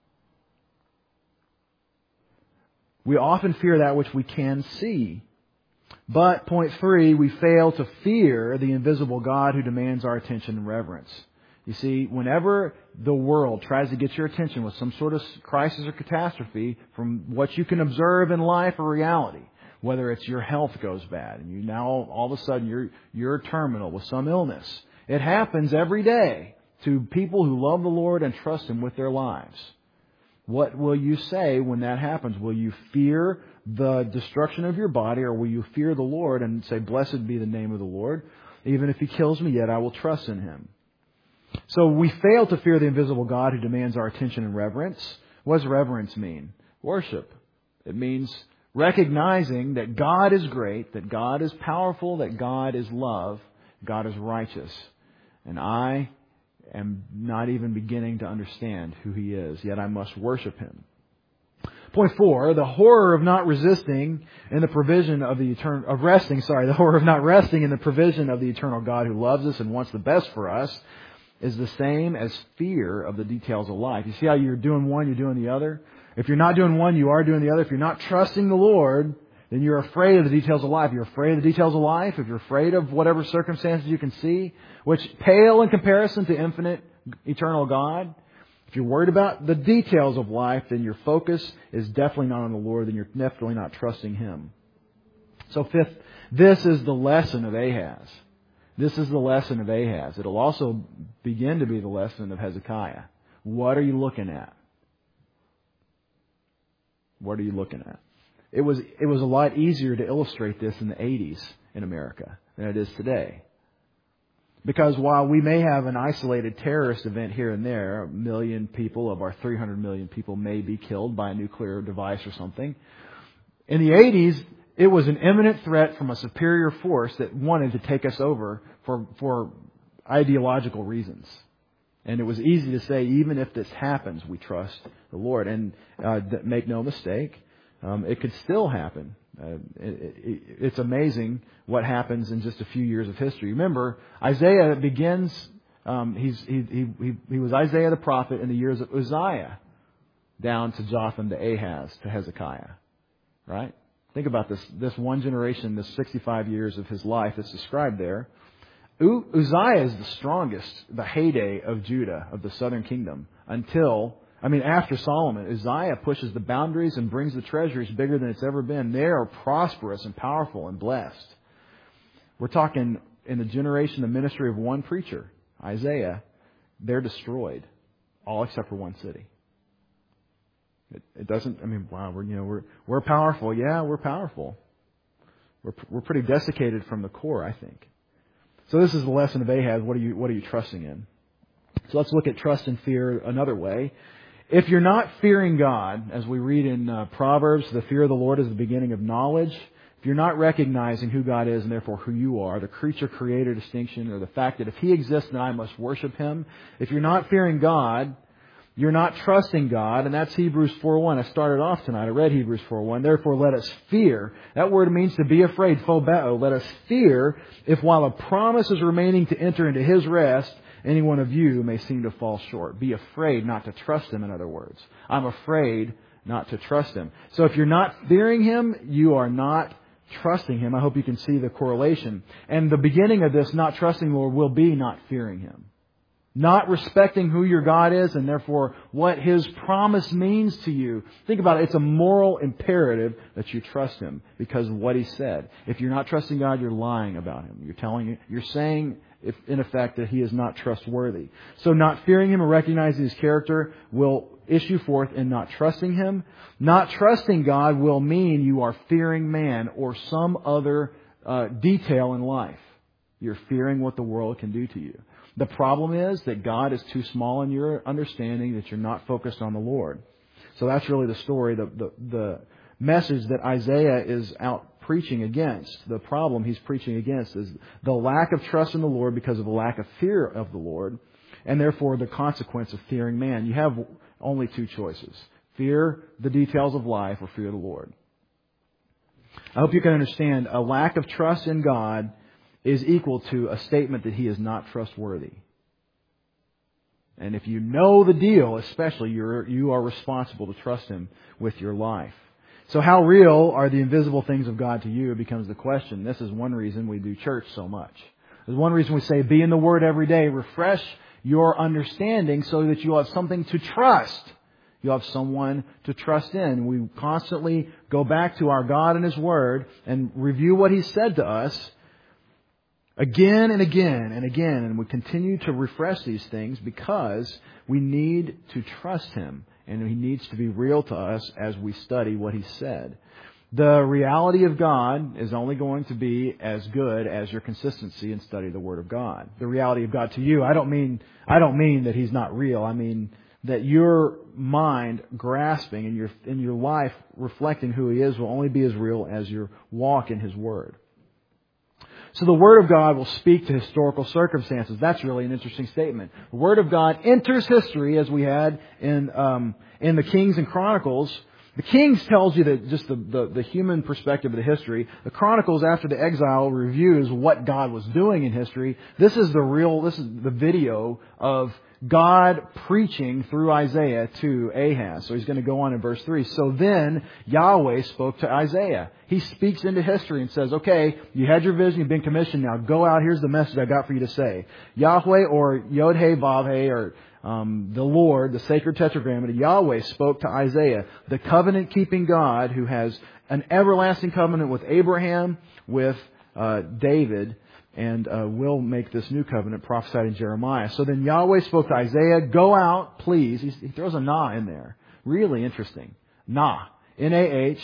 We often fear that which we can see. But, point 3, we fail to fear the invisible God who demands our attention and reverence. You see, whenever the world tries to get your attention with some sort of crisis or catastrophe from what you can observe in life or reality, whether it's your health goes bad and you now all of a sudden you're terminal with some illness. It happens every day to people who love the Lord and trust Him with their lives. What will you say when that happens? Will you fear the destruction of your body, or will you fear the Lord and say, "Blessed be the name of the Lord. Even if He kills me, yet I will trust in Him"? So we fail to fear the invisible God who demands our attention and reverence. What does reverence mean? Worship. It means recognizing that God is great, that God is powerful, that God is love, God is righteous. And I am not even beginning to understand who He is, yet I must worship Him. Point 4, the horror of not resisting in the provision of the the horror of not resting in the provision of the eternal God who loves us and wants the best for us is the same as fear of the details of life. You see how you're doing one, you're doing the other? If you're not doing one, you are doing the other. If you're not trusting the Lord, then you're afraid of the details of life. You're afraid of the details of life. If you're afraid of whatever circumstances you can see, which pale in comparison to infinite, eternal God, if you're worried about the details of life, then your focus is definitely not on the Lord, then you're definitely not trusting Him. So fifth, this is the lesson of Ahaz. This is the lesson of Ahaz. It'll also begin to be the lesson of Hezekiah. What are you looking at? What are you looking at? It was a lot easier to illustrate this in the 80s in America than it is today. Because while we may have an isolated terrorist event here and there, 1 million people of our 300 million people may be killed by a nuclear device or something. In the 80s, it was an imminent threat from a superior force that wanted to take us over for ideological reasons. And it was easy to say, even if this happens, we trust the Lord. And make no mistake, it could still happen. It's amazing what happens in just a few years of history. Remember, Isaiah begins. He was Isaiah the prophet in the years of Uzziah, down to Jotham, to Ahaz, to Hezekiah. Right? Think about this one generation, this 65 years of his life that's described there. Uzziah is the strongest, the heyday of Judah, of the southern kingdom, after Solomon. Uzziah pushes the boundaries and brings the treasuries bigger than it's ever been. They are prosperous and powerful and blessed. We're talking in the generation, the ministry of one preacher, Isaiah, they're destroyed, all except for one city. It doesn't. I mean, wow, we're powerful. Yeah, we're powerful. We're pretty desiccated from the core, I think. So this is the lesson of Ahaz. What are you trusting in? So let's look at trust and fear another way. If you're not fearing God, as we read in Proverbs, the fear of the Lord is the beginning of knowledge. If you're not recognizing who God is and therefore who you are, the creature-creator distinction, or the fact that if He exists, then I must worship Him. If you're not fearing God, you're not trusting God, and that's Hebrews 4:1. I started off tonight. I read Hebrews 4:1. Therefore, let us fear. That word means to be afraid. Phobeo. Let us fear if while a promise is remaining to enter into His rest, any one of you may seem to fall short. Be afraid not to trust Him, in other words. I'm afraid not to trust Him. So if you're not fearing Him, you are not trusting Him. I hope you can see the correlation. And the beginning of this not trusting the Lord will be not fearing Him. Not respecting who your God is and therefore what His promise means to you. Think about it. It's a moral imperative that you trust Him because of what He said. If you're not trusting God, you're lying about Him. You're saying, in effect, that He is not trustworthy. So not fearing Him and recognizing His character will issue forth in not trusting Him. Not trusting God will mean you are fearing man or some other detail in life. You're fearing what the world can do to you. The problem is that God is too small in your understanding, that you're not focused on the Lord. So that's really the story, the message that Isaiah is out preaching against. The problem he's preaching against is the lack of trust in the Lord because of a lack of fear of the Lord, and therefore the consequence of fearing man. You have only two choices. Fear the details of life or fear the Lord. I hope you can understand a lack of trust in God is equal to a statement that He is not trustworthy. And if you know the deal, especially, you are responsible to trust Him with your life. So how real are the invisible things of God to you becomes the question. This is one reason we do church so much. There's one reason we say be in the Word every day. Refresh your understanding so that you have something to trust. You have someone to trust in. We constantly go back to our God and His Word and review what He said to us again and again and again. And we continue to refresh these things because we need to trust Him. And He needs to be real to us as we study what He said. The reality of God is only going to be as good as your consistency in study the Word of God. The reality of God to you, I don't mean that He's not real. I mean that your mind grasping and your life reflecting who He is will only be as real as your walk in His Word. So the Word of God will speak to historical circumstances. That's really an interesting statement. The Word of God enters history, as we had in the Kings and Chronicles. The Kings tells you that just the human perspective of the history. The Chronicles, after the exile, reviews what God was doing in history. This is the video of God preaching through Isaiah to Ahaz. So He's going to go on in verse 3. So then Yahweh spoke to Isaiah. He speaks into history and says, okay, you had your vision, you've been commissioned, now go out, here's the message I got for you to say. Yahweh, or Yod-Heh, Vav-Heh, or the Lord, the sacred tetragrammaton, Yahweh spoke to Isaiah, the covenant-keeping God who has an everlasting covenant with Abraham, with David, and will make this new covenant prophesied in Jeremiah. So then Yahweh spoke to Isaiah, go out, please. He throws a nah in there. Really interesting. Nah. N-A-H.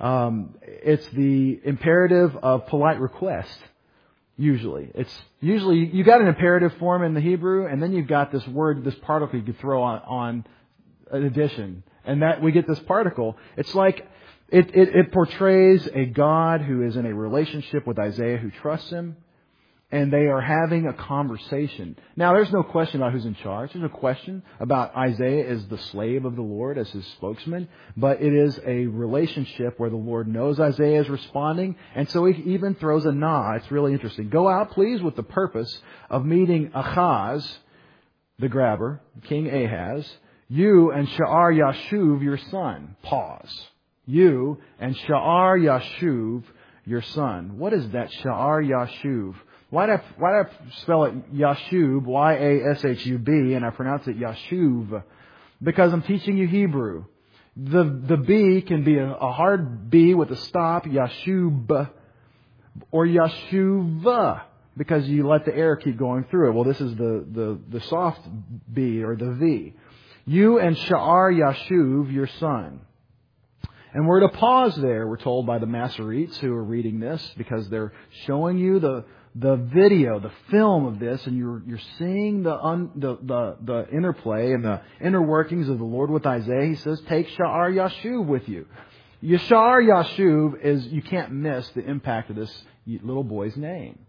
It's the imperative of polite request. Usually. You got an imperative form in the Hebrew, and then you've got this word, this particle you could throw on an addition. And that we get this particle. It's like it portrays a God who is in a relationship with Isaiah who trusts him. And they are having a conversation. Now, there's no question about who's in charge. There's no question about Isaiah as the slave of the Lord, as his spokesman. But it is a relationship where the Lord knows Isaiah is responding. And so He even throws a nah. It's really interesting. Go out, please, with the purpose of meeting Ahaz, the grabber, King Ahaz, you and Sha'ar Yashuv, your son. Pause. You and Sha'ar Yashuv, your son. What is that Sha'ar Yashuv? Why did I spell it Yashub, Y-A-S-H-U-B, and I pronounce it Yashuv? Because I'm teaching you Hebrew. The B can be a hard B with a stop, Yashub, or Yashuv, because you let the air keep going through it. Well, this is the soft B, or the V. You and Sha'ar Yashuv, your son. And we're to pause there, we're told by the Masoretes who are reading this, because they're showing you the video, the film of this, and you're seeing the interplay and the inner workings of the Lord with Isaiah. He says, take Sha'ar Yashuv with you. Sha'ar Yashuv is, you can't miss the impact of this little boy's name.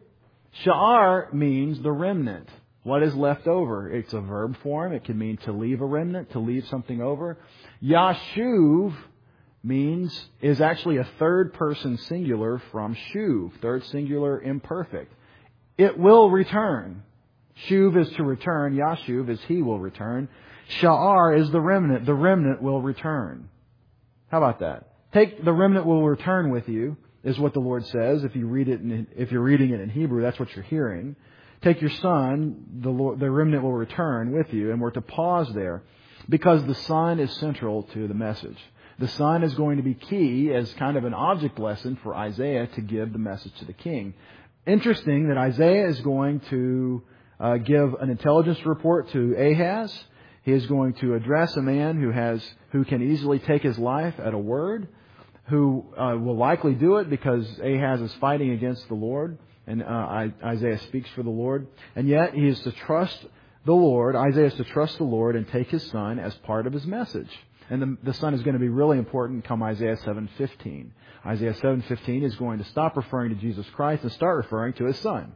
Sha'ar means the remnant. What is left over? It's a verb form. It can mean to leave a remnant, to leave something over. Yashuv is actually a third person singular from shuv, third singular imperfect. It will return. Shuv is to return. Yashuv is he will return. Sha'ar is the remnant. The remnant will return. How about that? Take the remnant will return with you, is what the Lord says. If you're reading it in Hebrew, that's what you're hearing. Take your son, the remnant will return with you, and we're to pause there because the son is central to the message. The son is going to be key as kind of an object lesson for Isaiah to give the message to the king. Interesting that Isaiah is going to give an intelligence report to Ahaz. He is going to address a man who can easily take his life at a word, who will likely do it because Ahaz is fighting against the Lord, and Isaiah speaks for the Lord. And yet he is to trust the Lord. Isaiah is to trust the Lord and take his son as part of his message. And the son is going to be really important come Isaiah 7:15. Isaiah 7:15 is going to stop referring to Jesus Christ and start referring to his son.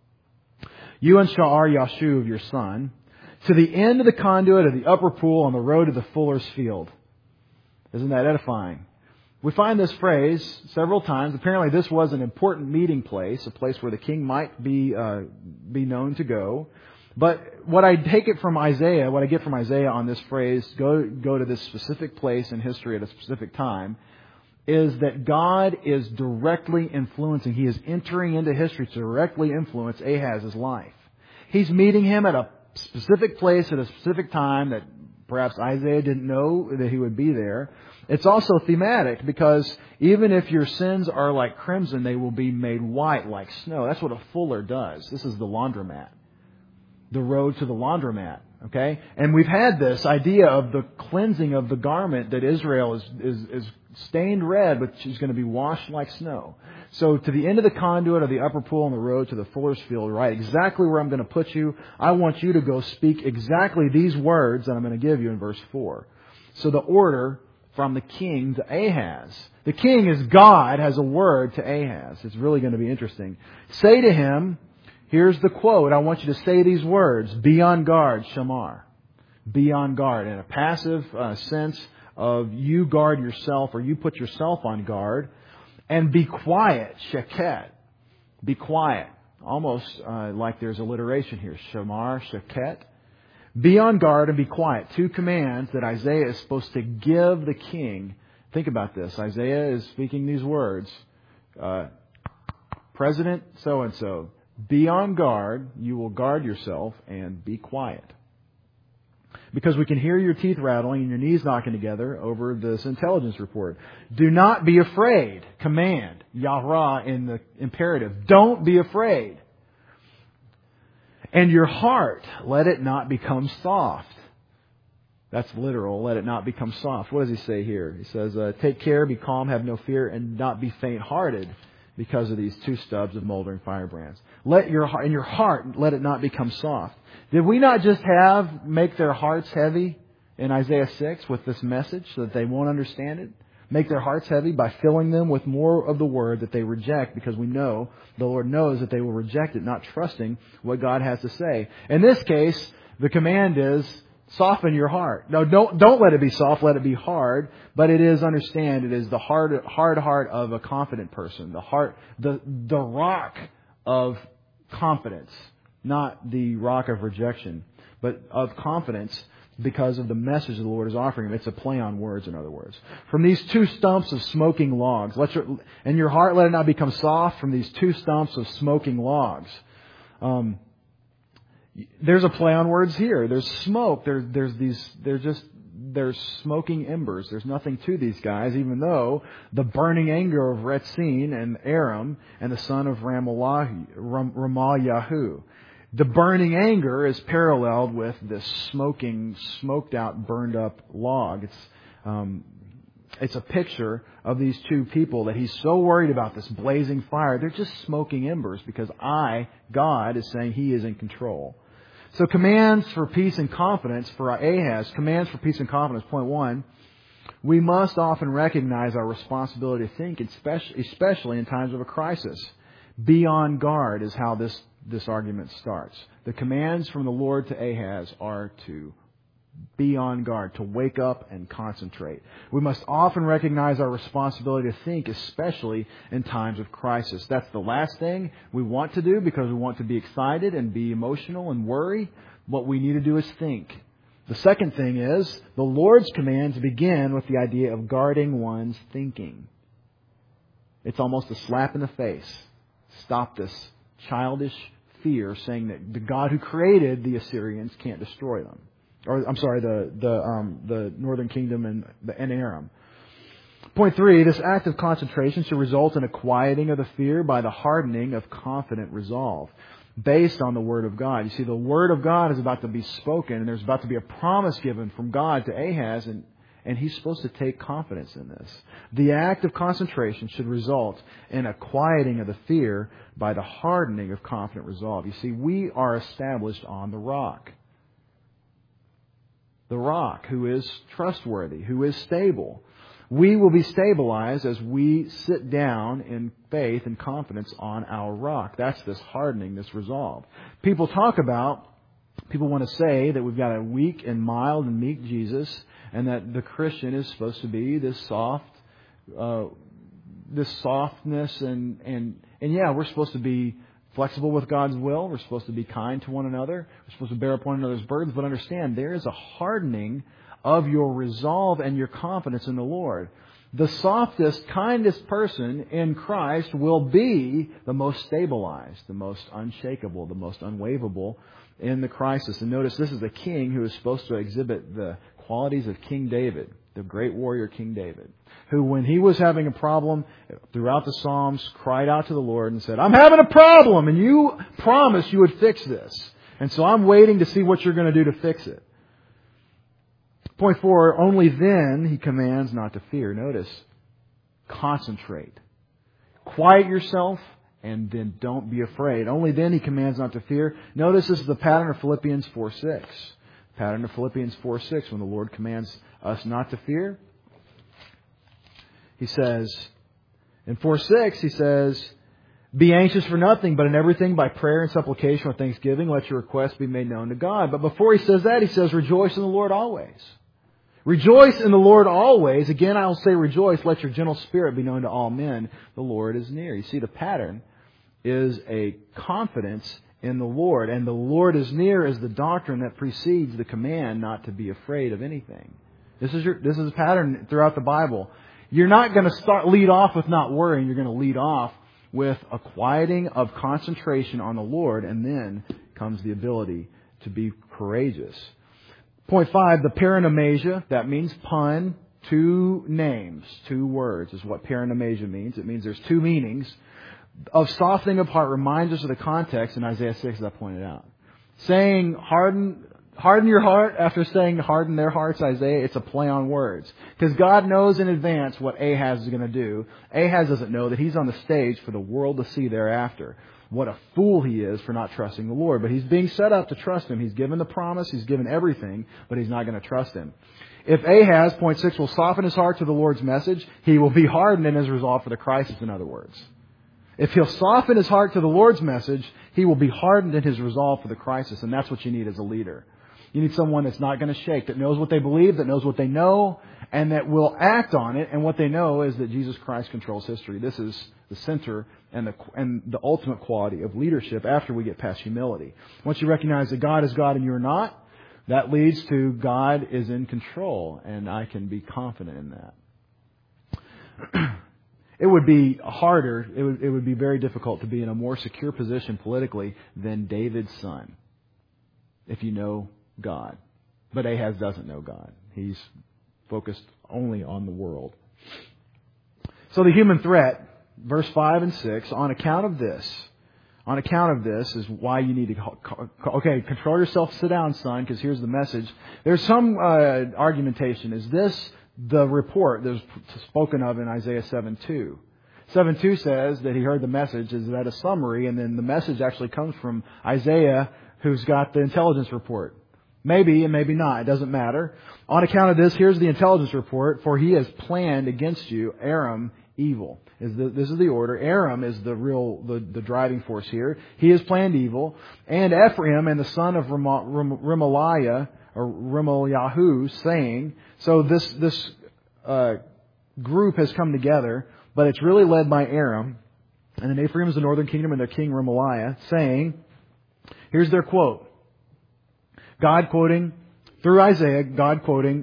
You and Sha'ar Yashuv, your son, to the end of the conduit of the upper pool on the road to the fuller's field. Isn't that edifying? We find this phrase several times. Apparently this was an important meeting place, a place where the king might be known to go. But what I get from Isaiah on this phrase, go to this specific place in history at a specific time, is that God is directly influencing. He is entering into history to directly influence Ahaz's life. He's meeting him at a specific place at a specific time that perhaps Isaiah didn't know that he would be there. It's also thematic because even if your sins are like crimson, they will be made white like snow. That's what a fuller does. This is the laundromat. The road to the laundromat. Okay? And we've had this idea of the cleansing of the garment that Israel is stained red, but she's going to be washed like snow. So to the end of the conduit of the upper pool on the road to the fuller's field, right? Exactly where I'm going to put you. I want you to go speak exactly these words that I'm going to give you in verse 4. So the order from the king to Ahaz. The king, as God, has a word to Ahaz. It's really going to be interesting. Say to him, here's the quote. I want you to say these words. Be on guard, Shamar. Be on guard. In a passive sense of you guard yourself or you put yourself on guard. And be quiet, Sheket. Be quiet. Almost like there's alliteration here. Shamar, Sheket. Be on guard and be quiet. Two commands that Isaiah is supposed to give the king. Think about this. Isaiah is speaking these words. President so-and-so. Be on guard, you will guard yourself, and be quiet. Because we can hear your teeth rattling and your knees knocking together over this intelligence report. Do not be afraid. Command. Yahra in the imperative. Don't be afraid. And your heart, let it not become soft. That's literal. Let it not become soft. What does he say here? He says, take care, be calm, have no fear, and not be faint-hearted because of these two stubs of moldering firebrands. In your heart, let it not become soft. Did we not just make their hearts heavy in Isaiah 6 with this message so that they won't understand it? Make their hearts heavy by filling them with more of the word that they reject, because we know, the Lord knows that they will reject it, not trusting what God has to say. In this case, the command is, soften your heart. No, don't let it be soft, let it be hard. But it is, understand, it is the hard heart of a confident person. The rock of confidence. Not the rock of rejection, but of confidence because of the message the Lord is offering him. It's a play on words, in other words. From these two stumps of smoking logs. And your heart, let it not become soft from these two stumps of smoking logs. There's a play on words here. There's smoke. There's smoking embers. There's nothing to these guys, even though the burning anger of Retzin and Aram and the son of Ramalyahu. The burning anger is paralleled with this smoked out, burned up log. It's a picture of these two people that he's so worried about this blazing fire. They're just smoking embers because God, is saying He is in control. So commands for peace and confidence for Ahaz. Commands for peace and confidence. Point 1. We must often recognize our responsibility to think, especially in times of a crisis. Be on guard is how this argument starts. The commands from the Lord to Ahaz are to be on guard, to wake up and concentrate. We must often recognize our responsibility to think, especially in times of crisis. That's the last thing we want to do because we want to be excited and be emotional and worry. What we need to do is think. The second thing is the Lord's commands begin with the idea of guarding one's thinking. It's almost a slap in the face. Stop this childish fear, saying that the God who created the Assyrians can't destroy them. Or, I'm sorry, the northern kingdom and Aram. Point 3, this act of concentration should result in a quieting of the fear by the hardening of confident resolve based on the Word of God. You see, the Word of God is about to be spoken, and there's about to be a promise given from God to Ahaz, and he's supposed to take confidence in this. The act of concentration should result in a quieting of the fear by the hardening of confident resolve. You see, we are established on the rock. The rock, who is trustworthy, who is stable. We will be stabilized as we sit down in faith and confidence on our rock. That's this hardening, this resolve. People want to say that we've got a weak and mild and meek Jesus, and that the Christian is supposed to be this softness and yeah, we're supposed to be flexible with God's will. We're supposed to be kind to one another. We're supposed to bear up one another's burdens. But understand, there is a hardening of your resolve and your confidence in the Lord. The softest, kindest person in Christ will be the most stabilized, the most unshakable, the most unwaverable in the crisis. And notice this is a king who is supposed to exhibit the qualities of King David, the great warrior King David, who when he was having a problem throughout the Psalms cried out to the Lord and said, I'm having a problem and you promised you would fix this. And so I'm waiting to see what you're going to do to fix it. Point 4, only then he commands not to fear. Notice, concentrate. Quiet yourself and then don't be afraid. Only then he commands not to fear. Notice this is the pattern of Philippians 4:6. Pattern of Philippians 4:6 when the Lord commands us not to fear. He says, in 4:6, he says, be anxious for nothing, but in everything by prayer and supplication with thanksgiving, let your requests be made known to God. But before he says that, he says, rejoice in the Lord always. Rejoice in the Lord always. Again, I will say rejoice. Let your gentle spirit be known to all men. The Lord is near. You see, the pattern is a confidence in the Lord. And the Lord is near is the doctrine that precedes the command not to be afraid of anything. This is a pattern throughout the Bible. You're not going to lead off with not worrying. You're going to lead off with a quieting of concentration on the Lord. And then comes the ability to be courageous. Point 5, the paranomasia, that means pun, 2 names, 2 words is what paranomasia means. It means there's 2 meanings. Of softening of heart reminds us of the context in Isaiah 6 as I pointed out. Saying harden your heart after saying harden their hearts, Isaiah, it's a play on words. Because God knows in advance what Ahaz is going to do. Ahaz doesn't know that he's on the stage for the world to see thereafter. What a fool he is for not trusting the Lord. But he's being set up to trust Him. He's given the promise. He's given everything. But he's not going to trust Him. If Ahaz, point 6, will soften his heart to the Lord's message, he will be hardened in his resolve for the crisis, in other words. If he'll soften his heart to the Lord's message, he will be hardened in his resolve for the crisis. And that's what you need as a leader. You need someone that's not going to shake, that knows what they believe, that knows what they know, and that will act on it. And what they know is that Jesus Christ controls history. This is the center and the ultimate quality of leadership after we get past humility. Once you recognize that God is God and you're not, that leads to God is in control, and I can be confident in that. It would be harder, it would be very difficult to be in a more secure position politically than David's son, if you know God. But Ahaz doesn't know God. He's focused only on the world. So the human threat, verse 5 and 6, on account On account of this is why you need to control yourself, sit down, son, because here's the message. There's some argumentation. Is this the report that was spoken of in Isaiah 7:2? 7:2 says that he heard the message. Is that a summary? And then the message actually comes from Isaiah, who's got the intelligence report. Maybe and maybe not. It doesn't matter. On account of this, here's the intelligence report. For he has planned against you, Aram, evil. This is the order. Aram is the driving force here. He has planned evil. And Ephraim and the son of Remaliah, or Remaliahu, saying, so this group has come together, but it's really led by Aram. And then Ephraim is the northern kingdom and their king Remaliah, saying, here's their quote. God quoting, through Isaiah, God quoting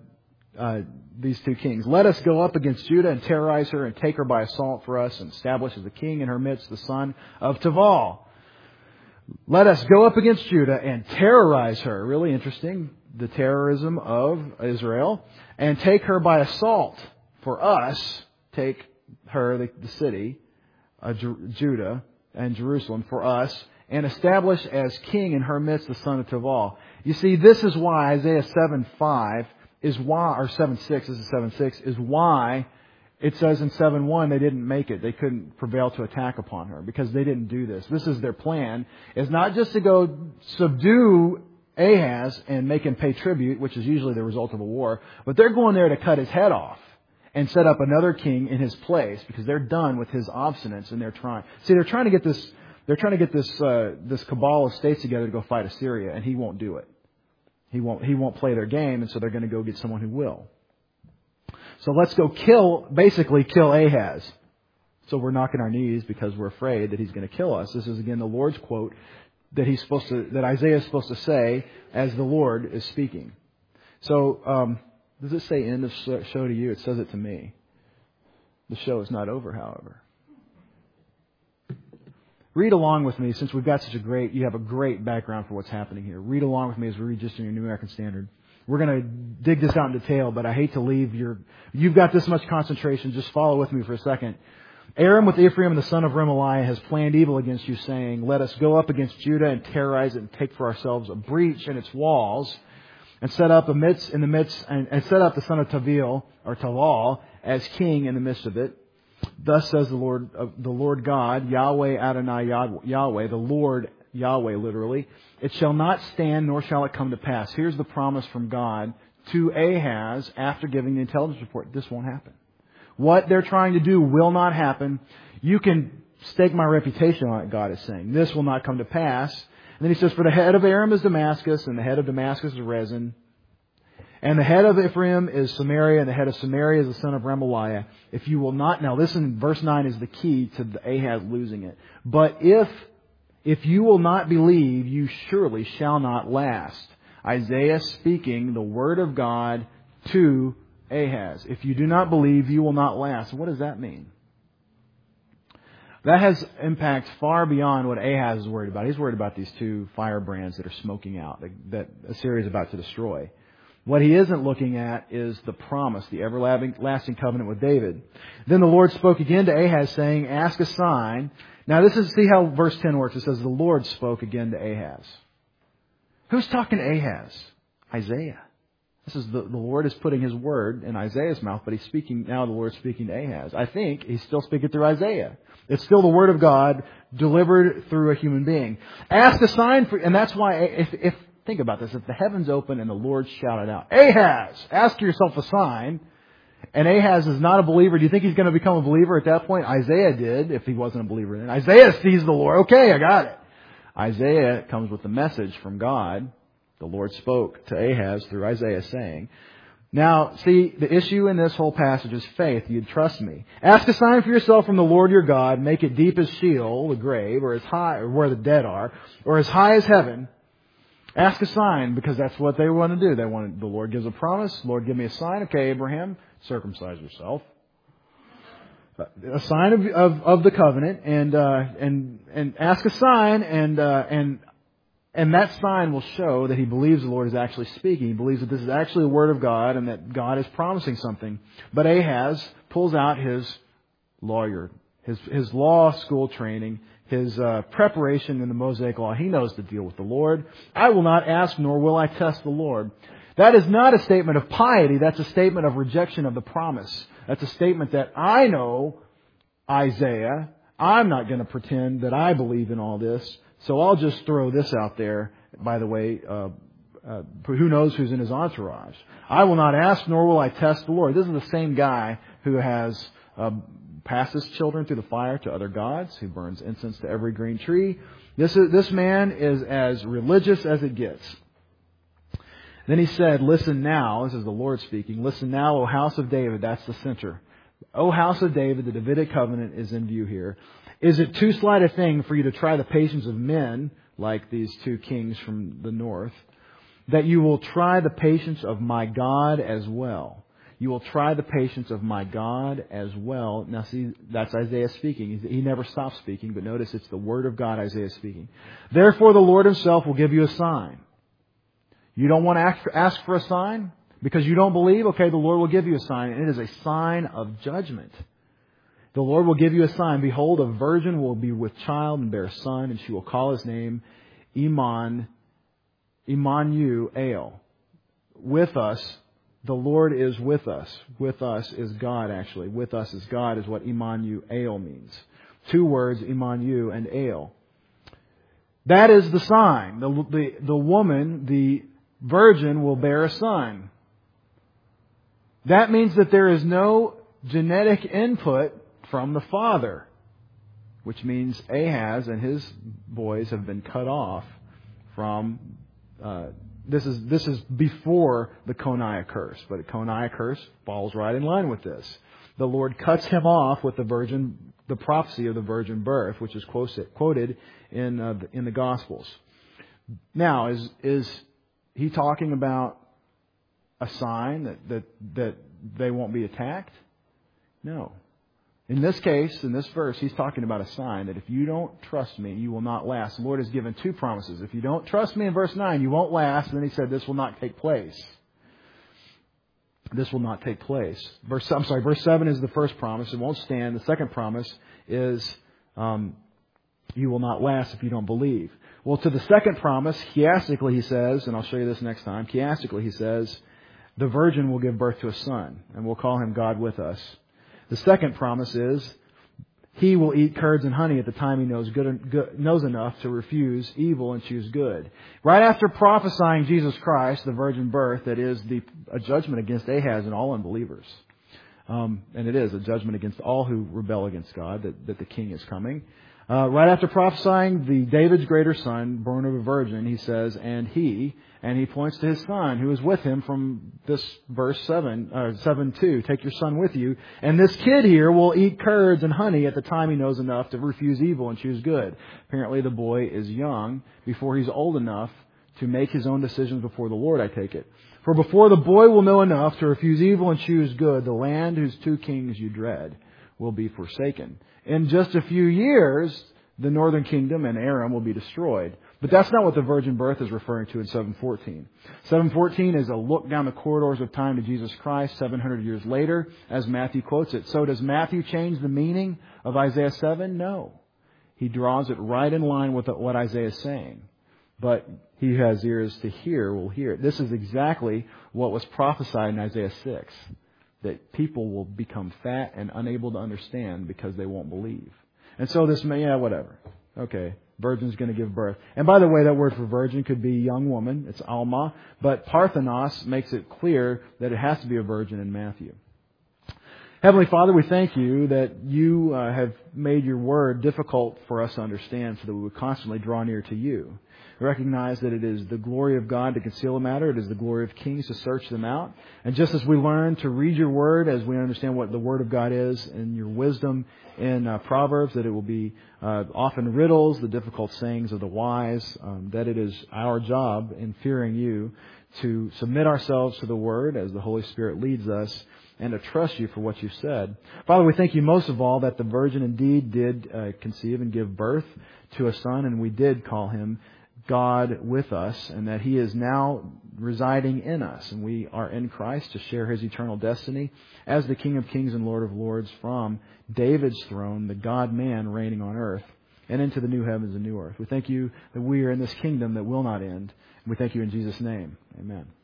these two kings. Let us go up against Judah and terrorize her and take her by assault for us and establish as a king in her midst the son of Taval. Let us go up against Judah and terrorize her. Really interesting. The terrorism of Israel. And take her by assault for us. Take her, the city, Judah and Jerusalem for us. And establish as king in her midst the son of Taval. You see, this is why Isaiah 7:5 is why, or 7:6, this is 7:6, is why it says in 7:1 they didn't make it. They couldn't prevail to attack upon her because they didn't do this. This is their plan. It's not just to go subdue Ahaz and make him pay tribute, which is usually the result of a war, but they're going there to cut his head off and set up another king in his place because they're done with his obstinance and they're trying to get this. They're trying to get this cabal of states together to go fight Assyria, and he won't do it. He won't play their game, and so they're going to go get someone who will. So let's go kill Ahaz. So we're knocking our knees because we're afraid that he's going to kill us. This is again the Lord's quote that that Isaiah is supposed to say as the Lord is speaking. So does it say end of show to you? It says it to me. The show is not over, however. Read along with me, since we've got you have a great background for what's happening here. Read along with me as we read just in your New American Standard. We're going to dig this out in detail, but I hate to leave you've got this much concentration. Just follow with me for a second. Aram with Ephraim and the son of Remaliah has planned evil against you, saying, let us go up against Judah and terrorize it and take for ourselves a breach in its walls and set up and set up the son of Taval as king in the midst of it. Thus says the Lord God, Yahweh Adonai Yahweh, the Lord Yahweh literally, it shall not stand nor shall it come to pass. Here's the promise from God to Ahaz after giving the intelligence report. This won't happen. What they're trying to do will not happen. You can stake my reputation on it, God is saying. This will not come to pass. And then he says, for the head of Aram is Damascus, and the head of Damascus is Rezin. And the head of Ephraim is Samaria, and the head of Samaria is the son of Remaliah. If you will not, now listen, verse 9 is the key to Ahaz losing it. But if you will not believe, you surely shall not last. Isaiah speaking the word of God to Ahaz. If you do not believe, you will not last. What does that mean? That has impact far beyond what Ahaz is worried about. He's worried about these two firebrands that are smoking out, that Assyria is about to destroy. What he isn't looking at is the promise, the everlasting covenant with David. Then the Lord spoke again to Ahaz, saying, ask a sign. Now see how verse 10 works. It says, the Lord spoke again to Ahaz. Who's talking to Ahaz? Isaiah. This is the Lord is putting His word in Isaiah's mouth, but He's speaking, now the Lord's speaking to Ahaz. I think He's still speaking through Isaiah. It's still the word of God delivered through a human being. Ask a sign and that's why if think about this. If the heavens open and the Lord shouted out, Ahaz, ask yourself a sign, and Ahaz is not a believer, do you think he's going to become a believer at that point? Isaiah did, if he wasn't a believer then. Isaiah sees the Lord. Okay, I got it. Isaiah comes with the message from God. The Lord spoke to Ahaz through Isaiah saying, now, see, the issue in this whole passage is faith. You'd trust me. Ask a sign for yourself from the Lord your God. Make it deep as Sheol, the grave, or as high, or where the dead are, or as high as heaven. Ask a sign, because that's what they want to do. The Lord gives a promise. Lord, give me a sign. Okay, Abraham, circumcise yourself. A sign of the covenant, and ask a sign, and that sign will show that he believes the Lord is actually speaking. He believes that this is actually the word of God, and that God is promising something. But Ahaz pulls out his law school training, his preparation in the Mosaic Law. He knows the deal with the Lord. I will not ask, nor will I test the Lord. That is not a statement of piety. That's a statement of rejection of the promise. That's a statement that I know Isaiah. I'm not going to pretend that I believe in all this. So I'll just throw this out there. By the way, who knows who's in his entourage? I will not ask, nor will I test the Lord. This is the same guy who has passed his children through the fire to other gods, who burns incense to every green tree. This man is as religious as it gets. Then he said, listen now, this is the Lord speaking, listen now, O house of David, that's the center. O house of David, the Davidic covenant is in view here. Is it too slight a thing for you to try the patience of men, like these two kings from the north, that you will try the patience of my God as well? You will try the patience of my God as well. Now see, that's Isaiah speaking. He never stops speaking, but notice it's the word of God Isaiah speaking. Therefore the Lord himself will give you a sign. You don't want to ask for a sign because you don't believe? Okay, the Lord will give you a sign, and it is a sign of judgment. The Lord will give you a sign. Behold, a virgin will be with child and bear a son, and she will call his name Immanuel. With us, the Lord is with us. With us is God, actually. With us is God is what Immanuel means. Two words, Immanuel and El. That is the sign. The woman, the virgin, will bear a son. That means that there is no genetic input from the father, which means Ahaz and his boys have been cut off from. This is before the Coniah curse, but the Coniah curse falls right in line with this. The Lord cuts him off with the prophecy of the virgin birth, which is quoted in the Gospels. Now, is he talking about a sign that they won't be attacked? No. In this case, in this verse, he's talking about a sign that if you don't trust me, you will not last. The Lord has given two promises. If you don't trust me in verse 9, you won't last. And then he said this will not take place. This will not take place. Verse 7 is the first promise. It won't stand. The second promise is you will not last if you don't believe. Well, to the second promise, chiastically he says, and I'll show you this next time, chiastically he says, the virgin will give birth to a son, and we'll call him God with us. The second promise is, he will eat curds and honey at the time he knows enough to refuse evil and choose good. Right after prophesying Jesus Christ, the virgin birth, that is a judgment against Ahaz and all unbelievers. And it is a judgment against all who rebel against God, that the king is coming. Right after prophesying David's greater son, born of a virgin, he says, and he points to his son who is with him from this verse 7:2. Take your son with you. And this kid here will eat curds and honey at the time he knows enough to refuse evil and choose good. Apparently the boy is young before he's old enough to make his own decisions before the Lord, I take it. For before the boy will know enough to refuse evil and choose good, the land whose two kings you dread will be forsaken. In just a few years, the northern kingdom and Aram will be destroyed. But that's not what the virgin birth is referring to in 7:14. 7:14 is a look down the corridors of time to Jesus Christ 700 years later, as Matthew quotes it. So does Matthew change the meaning of Isaiah 7? No. He draws it right in line with what Isaiah is saying. But he who has ears to hear will hear it. This is exactly what was prophesied in Isaiah 6. That people will become fat and unable to understand because they won't believe. And so whatever. Okay, virgin's going to give birth. And by the way, that word for virgin could be young woman. It's Alma. But Parthenos makes it clear that it has to be a virgin in Matthew. Heavenly Father, we thank you that you have made your word difficult for us to understand so that we would constantly draw near to you. We recognize that it is the glory of God to conceal a matter. It is the glory of kings to search them out. And just as we learn to read your word, as we understand what the word of God is and your wisdom in Proverbs, that it will be often riddles, the difficult sayings of the wise, that it is our job in fearing you to submit ourselves to the word as the Holy Spirit leads us and to trust you for what you said. Father, we thank you most of all that the virgin indeed did conceive and give birth to a son, and we did call him God with us, and that he is now residing in us, and we are in Christ to share his eternal destiny as the King of Kings and Lord of Lords from David's throne, the God-man reigning on earth. and into the new heavens and new earth. We thank you that we are in this kingdom that will not end. And we thank you in Jesus' name. Amen.